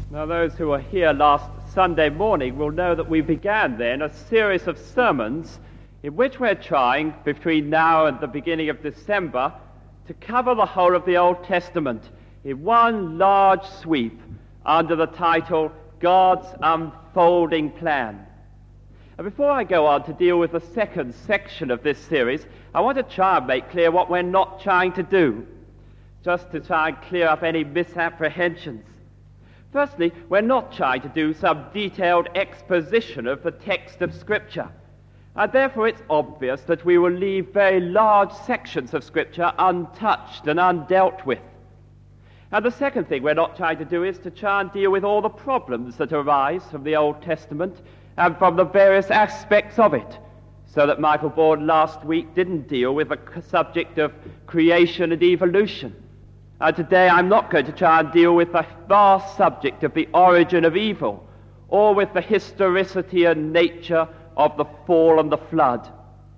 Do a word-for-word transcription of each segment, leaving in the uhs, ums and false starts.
Now, those who were here last Sunday morning will know that we began then a series of sermons in which we're trying, between now and the beginning of December, to cover the whole of the Old Testament in one large sweep under the title, God's Unfolding Plan. And before I go on to deal with the second section of this series, I want to try and make clear what we're not trying to do, just to try and clear up any misapprehensions. Firstly, we're not trying to do some detailed exposition of the text of Scripture, and therefore it's obvious that we will leave very large sections of Scripture untouched and undealt with. And the second thing we're not trying to do is to try and deal with all the problems that arise from the Old Testament and from the various aspects of it, so that Michael Bourne last week didn't deal with the subject of creation and evolution. And today I'm not going to try and deal with the vast subject of the origin of evil, or with the historicity and nature of the fall and the flood.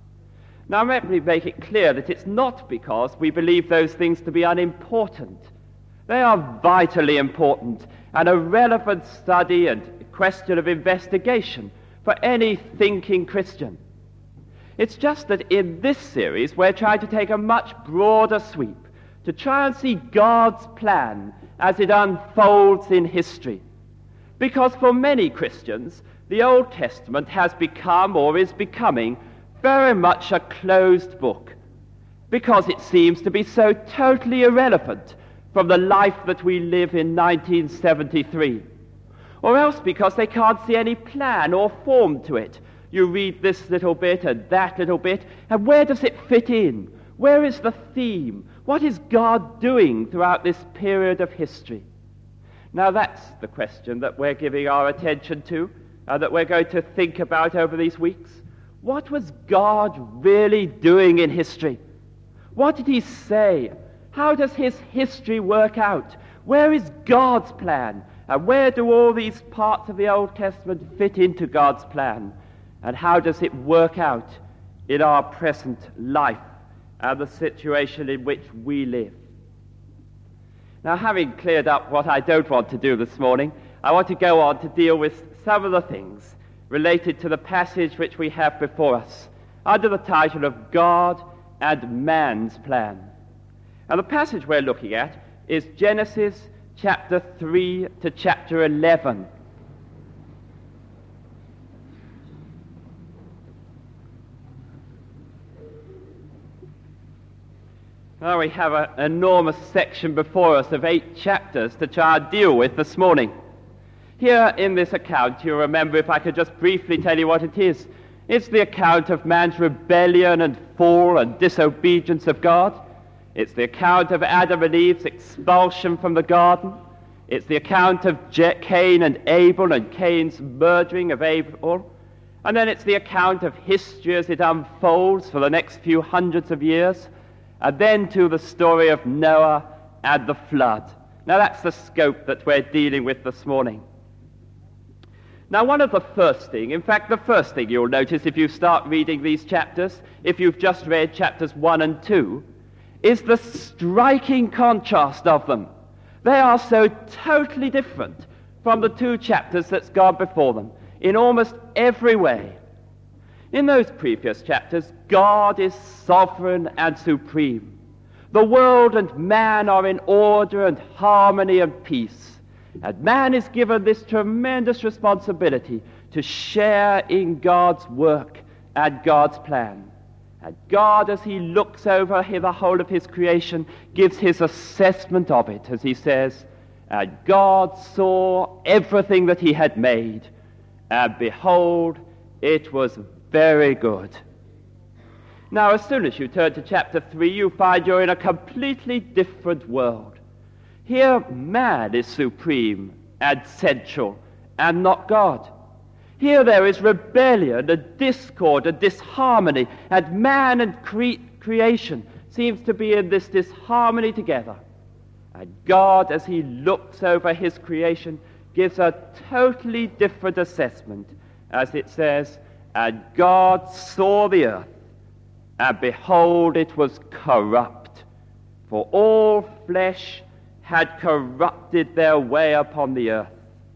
Now let me make it clear that it's not because we believe those things to be unimportant. They are vitally important and a relevant study and question of investigation for any thinking Christian. It's just that in this series we're trying to take a much broader sweep to try and see God's plan as it unfolds in history. Because for many Christians, the Old Testament has become, or is becoming, very much a closed book, because it seems to be so totally irrelevant from the life that we live in nineteen seventy-three. Or else because they can't see any plan or form to it. You read this little bit and that little bit, and where does it fit in? Where is the theme? What is God doing throughout this period of history? Now that's the question that we're giving our attention to, and that we're going to think about over these weeks. What was God really doing in history? What did he say? How does his history work out? Where is God's plan? And where do all these parts of the Old Testament fit into God's plan? And how does it work out in our present life and the situation in which we live? Now, having cleared up what I don't want to do this morning, I want to go on to deal with some of the things related to the passage which we have before us under the title of God and Man's Plan. And the passage we're looking at is Genesis chapter three to chapter eleven. Now we have an enormous section before us of eight chapters to try and deal with this morning. Here in this account, you'll remember, if I could just briefly tell you what it is, it's the account of man's rebellion and fall and disobedience of God. It's the account of Adam and Eve's expulsion from the garden. It's the account of Je- Cain and Abel and Cain's murdering of Abel. And then it's the account of history as it unfolds for the next few hundreds of years. And then to the story of Noah and the flood. Now that's the scope that we're dealing with this morning. Now one of the first thing, in fact the first thing you'll notice if you start reading these chapters, if you've just read chapters one and two, is the striking contrast of them. They are so totally different from the two chapters that's gone before them in almost every way. In those previous chapters, God is sovereign and supreme. The world and man are in order and harmony and peace. And man is given this tremendous responsibility to share in God's work and God's plan. And God, as he looks over the whole of his creation, gives his assessment of it, as he says, and God saw everything that he had made, and behold, it was very good. Now, as soon as you turn to chapter three, you find you're in a completely different world. Here, man is supreme and central, and not God. Here there is rebellion and discord and disharmony, and man and cre- creation seems to be in this disharmony together. And God, as he looks over his creation, gives a totally different assessment, as it says, and God saw the earth, and behold, it was corrupt, for all flesh had corrupted their way upon the earth,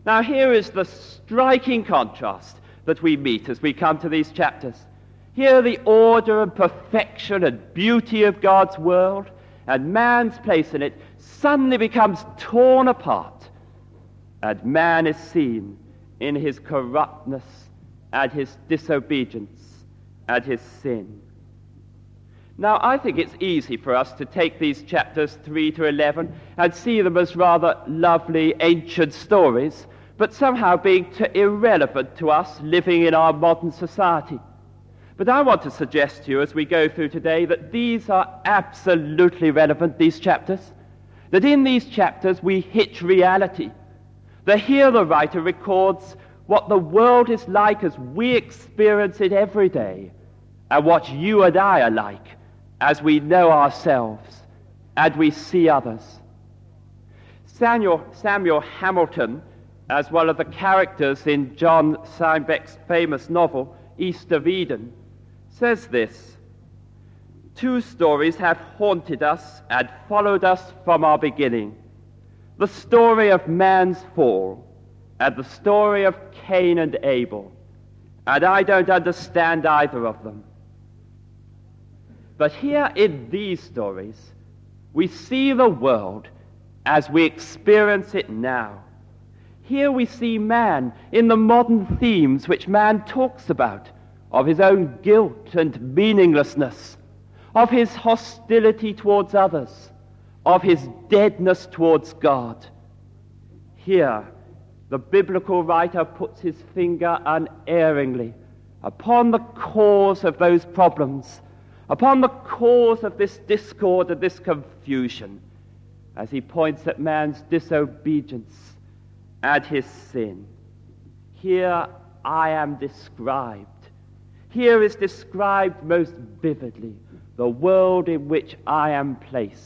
Now here is the striking contrast that we meet as we come to these chapters. Here the order and perfection and beauty of God's world and man's place in it suddenly becomes torn apart, and man is seen in his corruptness and his disobedience and his sin. Now, I think it's easy for us to take these chapters three to eleven and see them as rather lovely ancient stories, but somehow being too irrelevant to us living in our modern society. But I want to suggest to you as we go through today that these are absolutely relevant, these chapters, that in these chapters we hit reality. That here the writer records what the world is like as we experience it every day, and what you and I are like as we know ourselves and we see others. Samuel, Samuel Hamilton, as one of the characters in John Steinbeck's famous novel, East of Eden, says this: "Two stories have haunted us and followed us from our beginning. The story of man's fall and the story of Cain and Abel, and I don't understand either of them. But here in these stories, we see the world as we experience it now. Here we see man in the modern themes which man talks about, of his own guilt and meaninglessness, of his hostility towards others, of his deadness towards God. Here, the biblical writer puts his finger unerringly upon the cause of those problems, upon the cause of this discord and this confusion, as he points at man's disobedience and his sin. Here I am described. Here is described most vividly the world in which I am placed.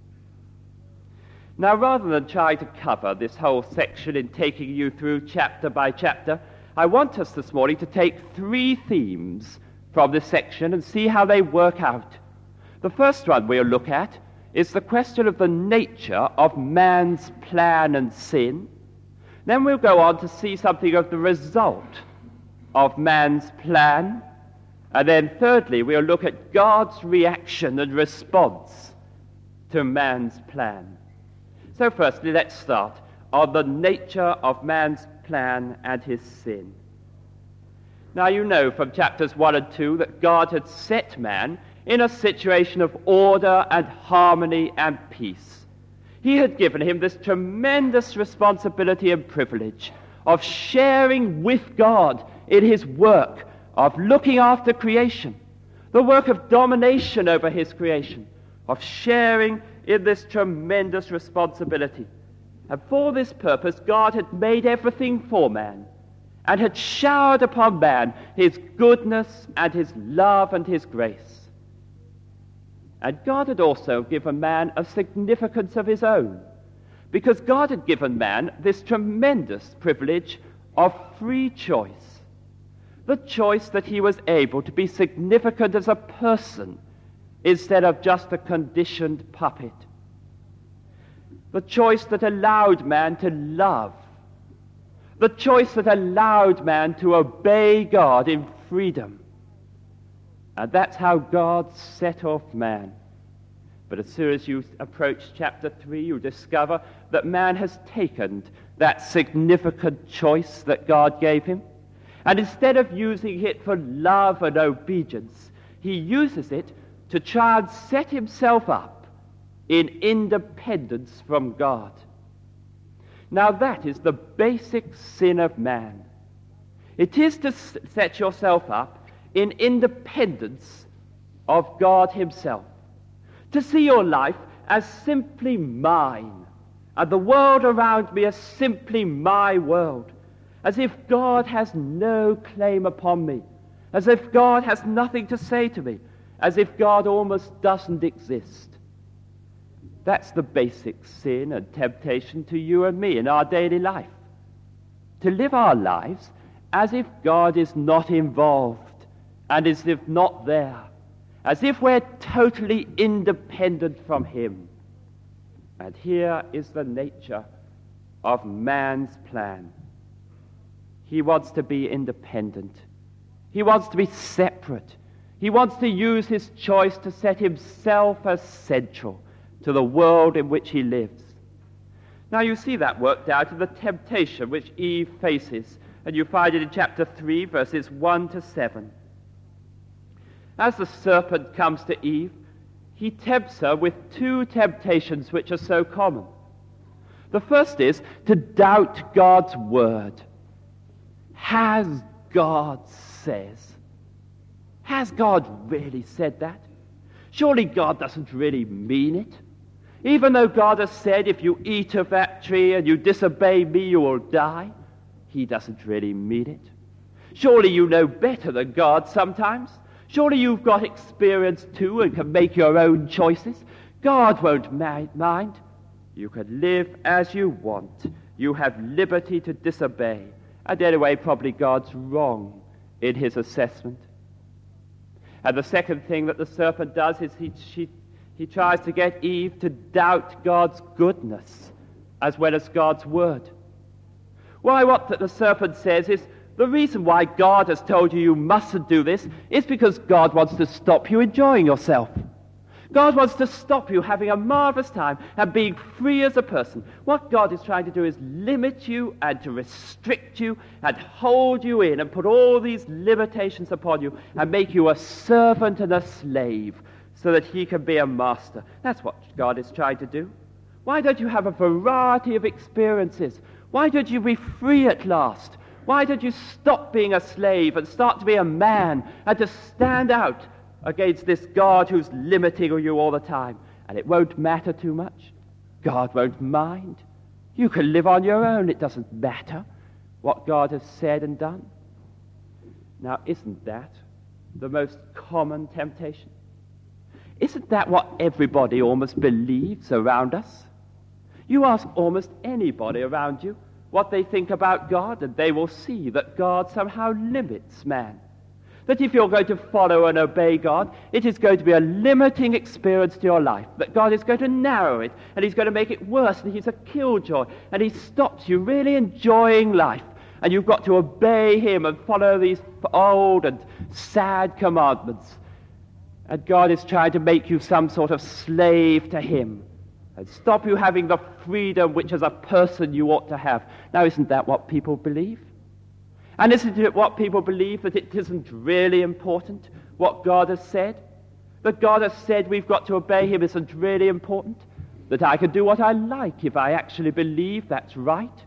Now, rather than trying to cover this whole section in taking you through chapter by chapter, I want us this morning to take three themes from this section and see how they work out. The first one we'll look at is the question of the nature of man's plan and sin. Then we'll go on to see something of the result of man's plan. And then thirdly, we'll look at God's reaction and response to man's plan. So firstly, let's start on the nature of man's plan and his sin. Now, you know from chapters one and two that God had set man in a situation of order and harmony and peace. He had given him this tremendous responsibility and privilege of sharing with God in his work of looking after creation, the work of domination over his creation, of sharing in this tremendous responsibility. And for this purpose, God had made everything for man and had showered upon man his goodness and his love and his grace. And God had also given man a significance of his own, because God had given man this tremendous privilege of free choice, the choice that he was able to be significant as a person instead of just a conditioned puppet, the choice that allowed man to love, the choice that allowed man to obey God in freedom. And that's how God set off man. But as soon as you approach chapter three, you discover that man has taken that significant choice that God gave him, and instead of using it for love and obedience, he uses it to try and set himself up in independence from God. Now that is the basic sin of man. It is to set yourself up in independence of God himself, to see your life as simply mine, and the world around me as simply my world, as if God has no claim upon me, as if God has nothing to say to me, as if God almost doesn't exist. That's the basic sin and temptation to you and me in our daily life, to live our lives as if God is not involved and as if not there, as if we're totally independent from him. And here is the nature of man's plan. He wants to be independent. He wants to be separate. He wants to use his choice to set himself as central to the world in which he lives. Now you see that worked out in the temptation which Eve faces, and you find it in chapter three, verses one to seven. As the serpent comes to Eve, he tempts her with two temptations which are so common. The first is to doubt God's word. Has God says? Has God really said that? Surely God doesn't really mean it. Even though God has said, if you eat of that tree and you disobey me, you will die, he doesn't really mean it. Surely you know better than God sometimes. Surely you've got experience too and can make your own choices. God won't ma- mind. You can live as you want. You have liberty to disobey. And anyway, probably God's wrong in his assessment. And the second thing that the serpent does is he, she, he tries to get Eve to doubt God's goodness as well as God's word. Why, what the serpent says is, the reason why God has told you you mustn't do this is because God wants to stop you enjoying yourself. God wants to stop you having a marvelous time and being free as a person. What God is trying to do is limit you and to restrict you and hold you in and put all these limitations upon you and make you a servant and a slave so that he can be a master. That's what God is trying to do. Why don't you have a variety of experiences? Why don't you be free at last? Why don't you stop being a slave and start to be a man and to stand out against this God who's limiting you all the time? And it won't matter too much. God won't mind. You can live on your own. It doesn't matter what God has said and done. Now, isn't that the most common temptation? Isn't that what everybody almost believes around us? You ask almost anybody around you what they think about God, and they will see that God somehow limits man. That if you're going to follow and obey God, it is going to be a limiting experience to your life, that God is going to narrow it, and he's going to make it worse, and he's a killjoy, and he stops you really enjoying life, and you've got to obey him and follow these old and sad commandments. And God is trying to make you some sort of slave to him, and stop you having the freedom which as a person you ought to have. Now, isn't that what people believe? And isn't it what people believe, that it isn't really important what God has said? That God has said we've got to obey him isn't really important? That I can do what I like if I actually believe that's right?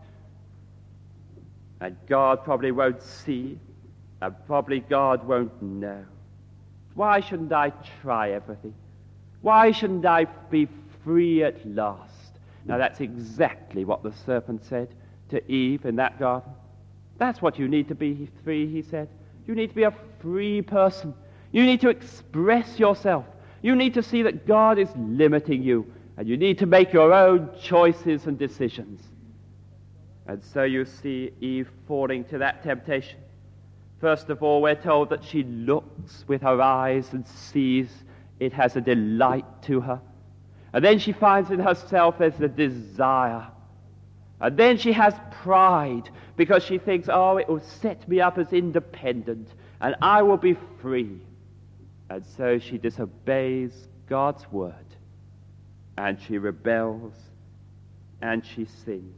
And God probably won't see, and probably God won't know. Why shouldn't I try everything? Why shouldn't I be free at last? Now that's exactly what the serpent said to Eve in that garden. That's what you need to be free, he said. You need to be a free person. You need to express yourself. You need to see that God is limiting you, and you need to make your own choices and decisions. And so you see Eve falling to that temptation. First of all, we're told that she looks with her eyes and sees it has a delight to her. And then she finds in herself there's a desire. And then she has pride because she thinks, oh, it will set me up as independent and I will be free. And so she disobeys God's word, and she rebels, and she sins.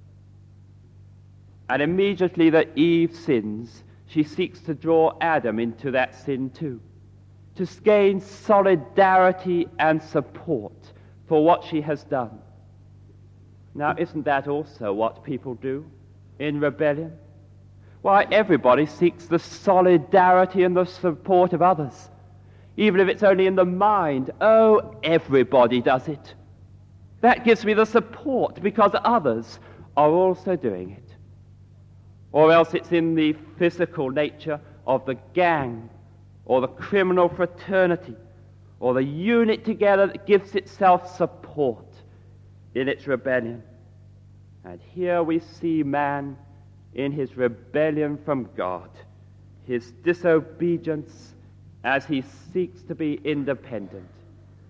And immediately that Eve sins, she seeks to draw Adam into that sin too, to gain solidarity and support for what she has done. Now, isn't that also what people do in rebellion? Why, everybody seeks the solidarity and the support of others, even if it's only in the mind. Oh, everybody does it. That gives me the support because others are also doing it. Or else it's in the physical nature of the gang or the criminal fraternity or the unit together that gives itself support in its rebellion. And here we see man in his rebellion from God, his disobedience as he seeks to be independent.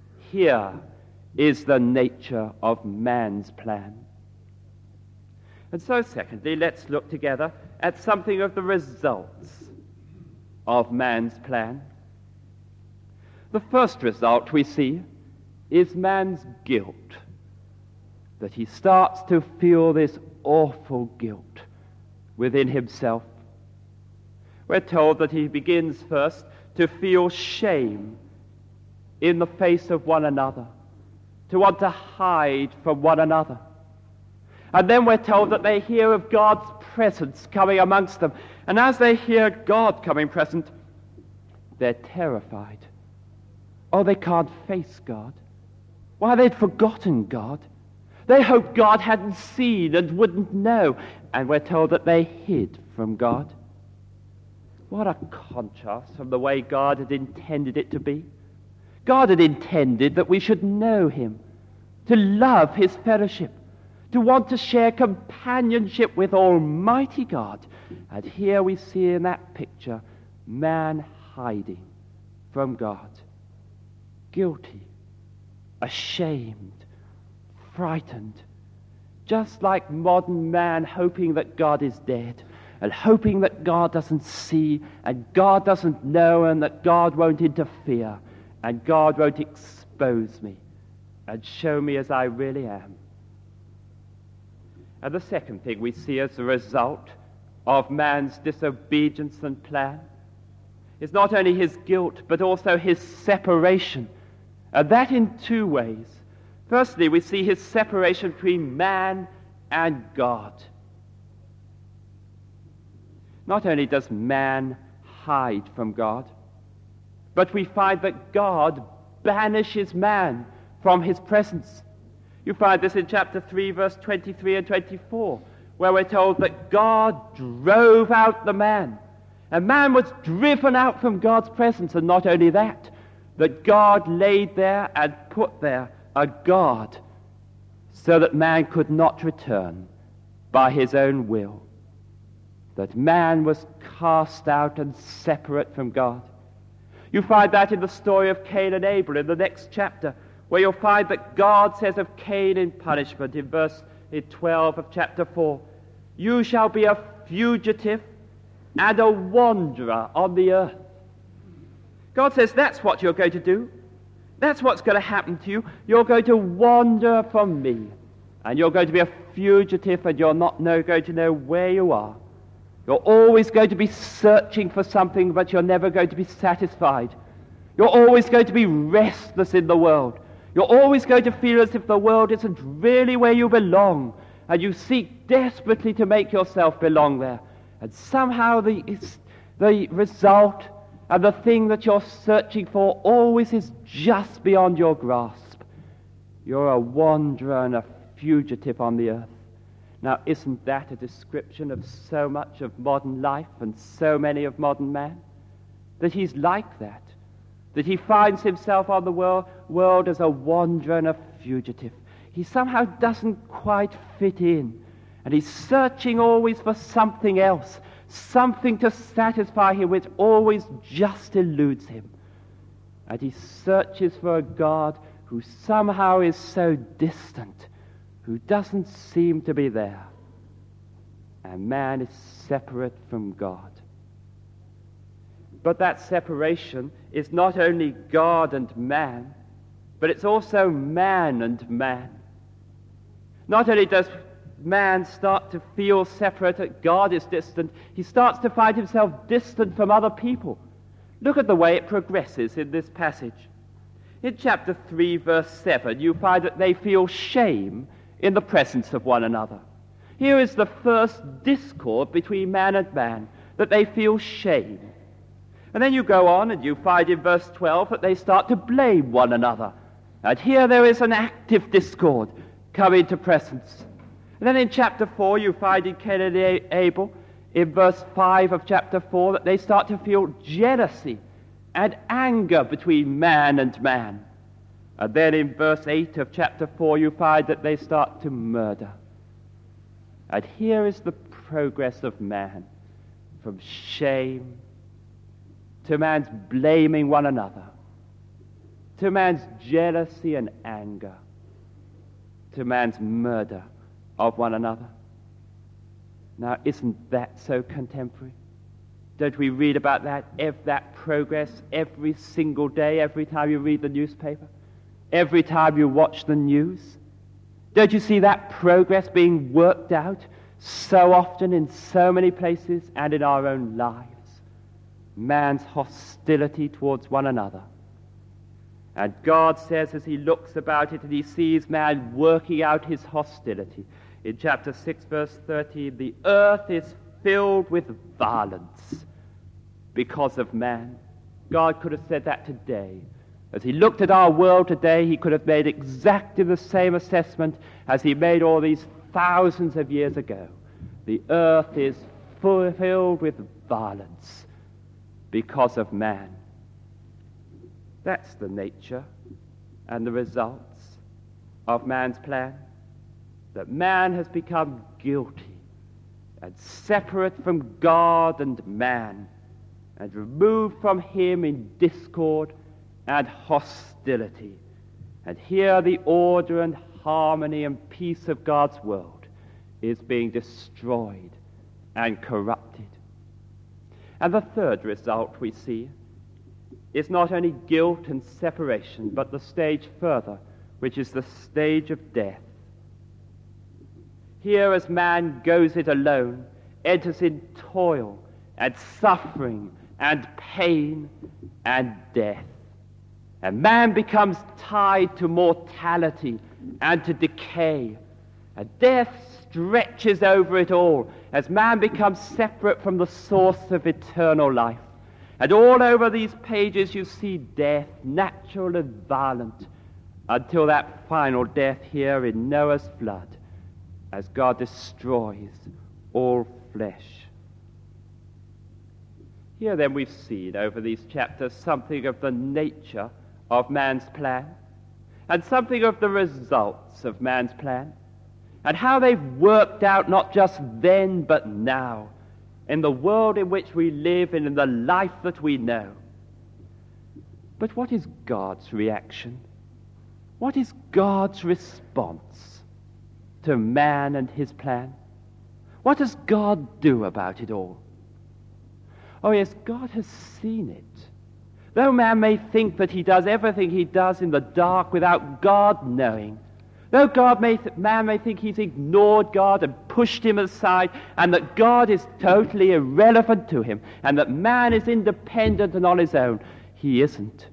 Here is the nature of man's plan. And so, secondly, let's look together at something of the results of man's plan. The first result we see is man's guilt, that he starts to feel this awful guilt within himself. We're told that he begins first to feel shame in the face of one another, to want to hide from one another. And then we're told that they hear of God's presence coming amongst them. And as they hear God coming present, they're terrified. Oh, they can't face God. Why, they'd forgotten God. They hoped God hadn't seen and wouldn't know. And we're told that they hid from God. What a contrast from the way God had intended it to be. God had intended that we should know him, to love his fellowship, to want to share companionship with Almighty God. And here we see in that picture man hiding from God, guilty, ashamed, frightened, just like modern man hoping that God is dead and hoping that God doesn't see and God doesn't know and that God won't interfere and God won't expose me and show me as I really am. And the second thing we see as a result of man's disobedience and plan is not only his guilt, but also his separation. And that in two ways. Firstly, we see his separation between man and God. Not only does man hide from God, but we find that God banishes man from his presence. You find this in chapter three, verse twenty-three and twenty-four, where we're told that God drove out the man. And man was driven out from God's presence, and not only that, that God laid there and put there a God so that man could not return by his own will. That man was cast out and separate from God. You find that in the story of Cain and Abel in the next chapter, where you'll find that God says of Cain in punishment in verse twelve of chapter four, "You shall be a fugitive and a wanderer on the earth." God says that's what you're going to do. That's what's going to happen to you. You're going to wander from me. And you're going to be a fugitive and you're not know, going to know where you are. You're always going to be searching for something, but you're never going to be satisfied. You're always going to be restless in the world. You're always going to feel as if the world isn't really where you belong, and you seek desperately to make yourself belong there. And somehow the, the result and the thing that you're searching for always is just beyond your grasp. You're a wanderer and a fugitive on the earth. Now, isn't that a description of so much of modern life and so many of modern man? That he's like that. That he finds himself on the world, world as a wanderer and a fugitive. He somehow doesn't quite fit in. And he's searching always for something else, something to satisfy him which always just eludes him. And he searches for a God who somehow is so distant, who doesn't seem to be there. And man is separate from God. But that separation is not only God and man, but it's also man and man. Not only does man start to feel separate, that God is distant, he starts to find himself distant from other people. Look at the way it progresses in this passage. In chapter three, verse seven, you find that they feel shame in the presence of one another. Here is the first discord between man and man, that they feel shame. And then you go on and you find in verse twelve that they start to blame one another. And here there is an active discord coming to presence. And then in chapter four you find in Cain and Abel, in verse five of chapter four, that they start to feel jealousy and anger between man and man. And then in verse eight of chapter four you find that they start to murder. And here is the progress of man, from shame to man's blaming one another, to man's jealousy and anger, to man's murder of one another. Now, isn't that so contemporary? Don't we read about that, ev- that progress every single day, every time you read the newspaper, every time you watch the news? Don't you see that progress being worked out so often in so many places and in our own lives? Man's hostility towards one another. And God says, as he looks about it and he sees man working out his hostility, in chapter six, verse thirteen, the earth is filled with violence because of man. God could have said that today. As he looked at our world today, he could have made exactly the same assessment as he made all these thousands of years ago. The earth is filled with violence because of man. That's the nature and the results of man's plan. That man has become guilty and separate from God and man, and removed from him in discord and hostility. And here the order and harmony and peace of God's world is being destroyed and corrupted. And the third result we see is not only guilt and separation, but the stage further, which is the stage of death. Here, as man goes it alone, enters in toil and suffering and pain and death. And man becomes tied to mortality and to decay. And death stretches over it all as man becomes separate from the source of eternal life. And all over these pages you see death, natural and violent, until that final death here in Noah's flood, as God destroys all flesh. Here then we've seen over these chapters something of the nature of man's plan, and something of the results of man's plan, and how they've worked out not just then but now, in the world in which we live and in the life that we know. But what is God's reaction? What is God's response to man and his plan? What does God do about it all? Oh yes, God has seen it. Though man may think that he does everything he does in the dark without God knowing, though God may th- man may think he's ignored God and pushed him aside, and that God is totally irrelevant to him, and that man is independent and on his own, he isn't.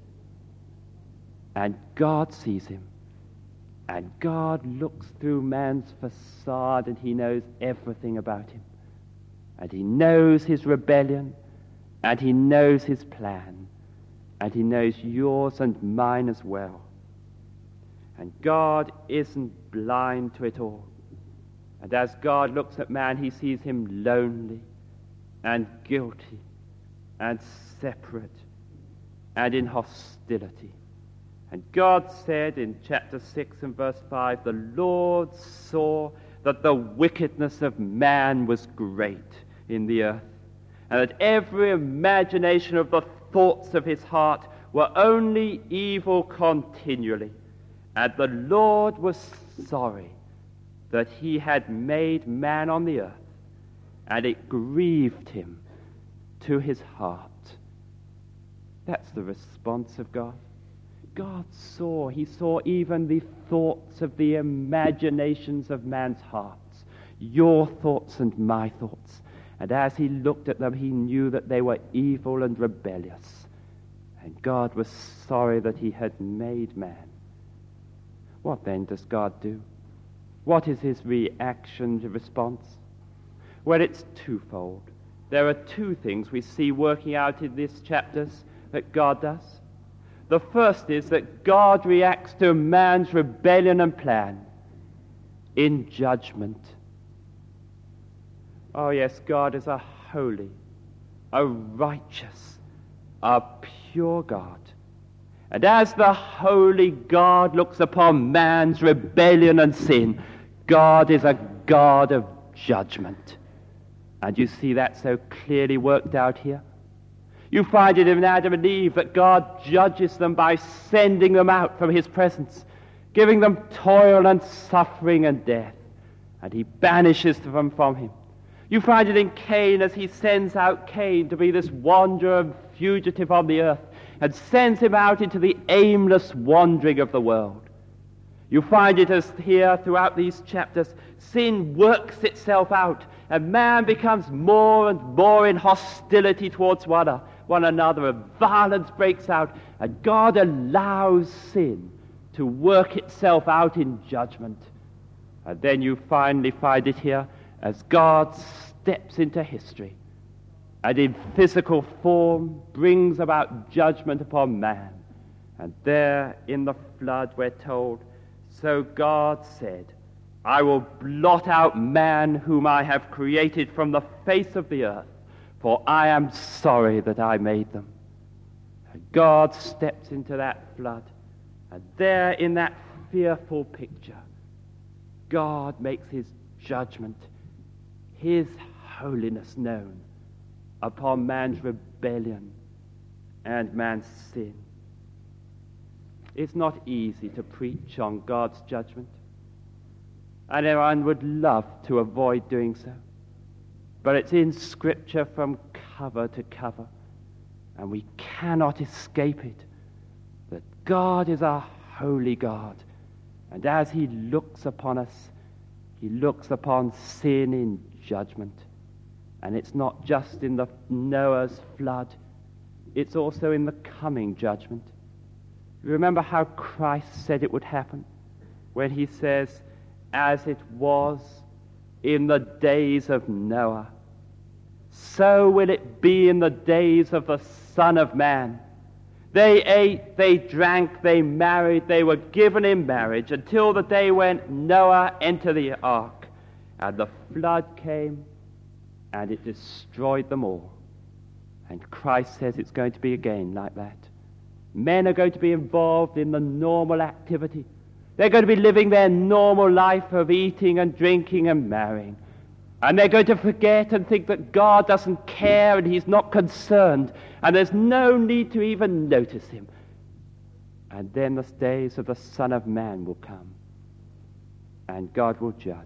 And God sees him. And God looks through man's facade, and he knows everything about him. And he knows his rebellion, and he knows his plan, and he knows yours and mine as well. And God isn't blind to it all. And as God looks at man, he sees him lonely and guilty and separate and in hostility. And God said in chapter six and verse five, the Lord saw that the wickedness of man was great in the earth, and that every imagination of the thoughts of his heart were only evil continually. And the Lord was sorry that he had made man on the earth, and it grieved him to his heart. That's the response of God. God saw, he saw even the thoughts of the imaginations of man's hearts, your thoughts and my thoughts. And as he looked at them, he knew that they were evil and rebellious. And God was sorry that he had made man. What then does God do? What is his reaction to response? Well, it's twofold. There are two things we see working out in these chapters that God does. The first is that God reacts to man's rebellion and plan in judgment. Oh yes, God is a holy, a righteous, a pure God. And as the holy God looks upon man's rebellion and sin, God is a God of judgment. And you see that so clearly worked out here. You find it in Adam and Eve that God judges them by sending them out from his presence, giving them toil and suffering and death, and he banishes them from him. You find it in Cain as he sends out Cain to be this wanderer and fugitive on the earth, and sends him out into the aimless wandering of the world. You find it as here throughout these chapters, sin works itself out, and man becomes more and more in hostility towards one, one another, and violence breaks out, and God allows sin to work itself out in judgment. And then you finally find it here as God steps into history and in physical form brings about judgment upon man. And there in the flood we're told, so God said, I will blot out man whom I have created from the face of the earth, for I am sorry that I made them. And God steps into that flood, and there in that fearful picture, God makes his judgment, his holiness known upon man's rebellion and man's sin. It's not easy to preach on God's judgment, and everyone would love to avoid doing so. But it's in Scripture from cover to cover, and we cannot escape it, that God is a holy God, and as he looks upon us, he looks upon sin in judgment. And it's not just in the Noah's flood, it's also in the coming judgment. Remember how Christ said it would happen when he says, as it was in the days of Noah, so will it be in the days of the Son of Man. They ate, they drank, they married, they were given in marriage until the day when Noah entered the ark, and the flood came and it destroyed them all. And Christ says it's going to be again like that. Men are going to be involved in the normal activity. They're going to be living their normal life of eating and drinking and marrying. And they're going to forget and think that God doesn't care and he's not concerned, and there's no need to even notice him. And then the days of the Son of Man will come, and God will judge.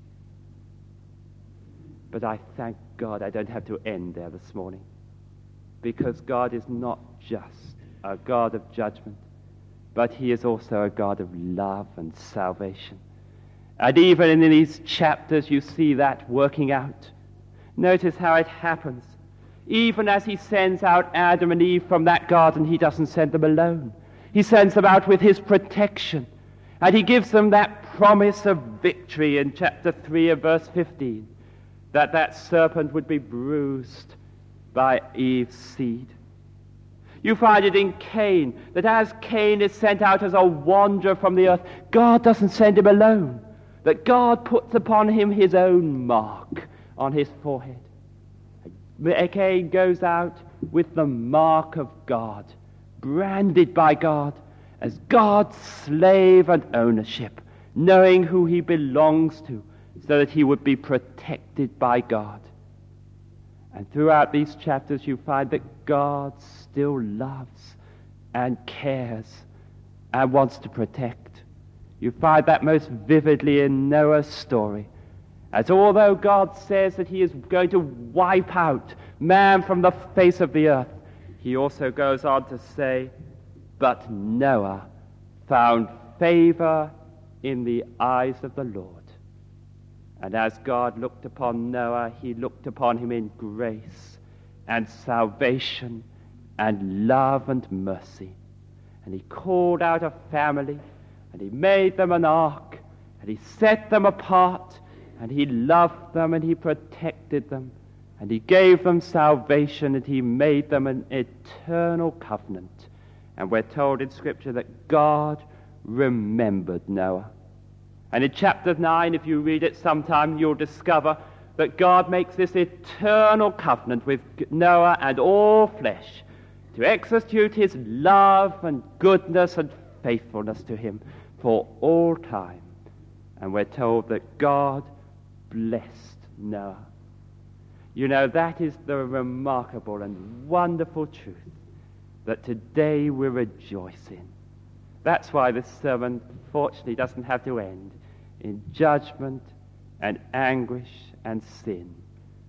But I thank God I don't have to end there this morning, because God is not just a God of judgment, but he is also a God of love and salvation. And even in these chapters you see that working out. Notice how it happens. Even as he sends out Adam and Eve from that garden, he doesn't send them alone. He sends them out with his protection. And he gives them that promise of victory in chapter three of verse fifteen, that that serpent would be bruised by Eve's seed. You find it in Cain, that as Cain is sent out as a wanderer from the earth, God doesn't send him alone, that God puts upon him his own mark on his forehead. Cain goes out with the mark of God, branded by God as God's slave and ownership, knowing who he belongs to, so that he would be protected by God. And throughout these chapters you find that God still loves and cares and wants to protect. You find that most vividly in Noah's story, as although God says that he is going to wipe out man from the face of the earth, he also goes on to say, but Noah found favor in the eyes of the Lord. And as God looked upon Noah, he looked upon him in grace and salvation and love and mercy. And he called out a family, and he made them an ark, and he set them apart, and he loved them, and he protected them, and he gave them salvation, and he made them an eternal covenant. And we're told in Scripture that God remembered Noah. And in chapter nine, if you read it sometime, you'll discover that God makes this eternal covenant with Noah and all flesh to execute his love and goodness and faithfulness to him for all time. And we're told that God blessed Noah. You know, that is the remarkable and wonderful truth that today we rejoice in. That's why this sermon, fortunately, doesn't have to end in judgment and anguish and sin.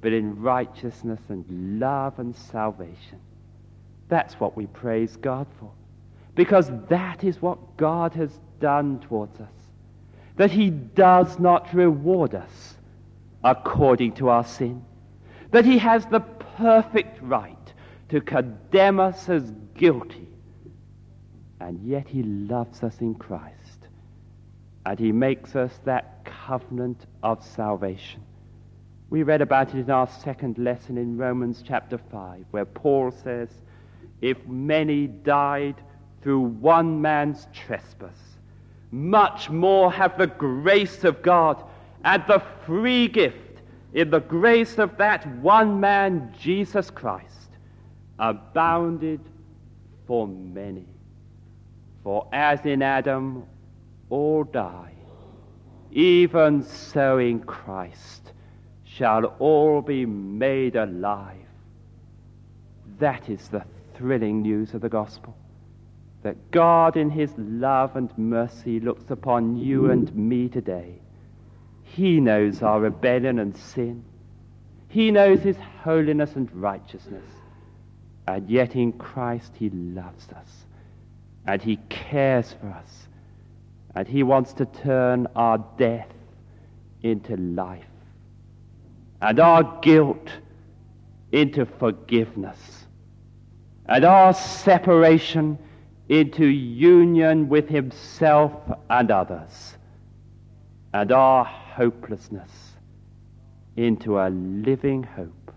but in righteousness and love and salvation. That's what we praise God for, because that is what God has done towards us, that he does not reward us according to our sin, that he has the perfect right to condemn us as guilty, and yet he loves us in Christ, and he makes us that covenant of salvation. We read about it in our second lesson in Romans chapter five, where Paul says, if many died through one man's trespass, much more have the grace of God and the free gift in the grace of that one man, Jesus Christ, abounded for many. For as in Adam all die, even so in Christ shall all be made alive. That is the thrilling news of the gospel, that God in his love and mercy looks upon you and me today. He knows our rebellion and sin. He knows his holiness and righteousness. And yet in Christ he loves us, and he cares for us, and he wants to turn our death into life, and our guilt into forgiveness, and our separation into union with himself and others, and our hopelessness into a living hope.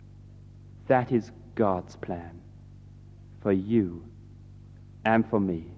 That is God's plan for you and for me.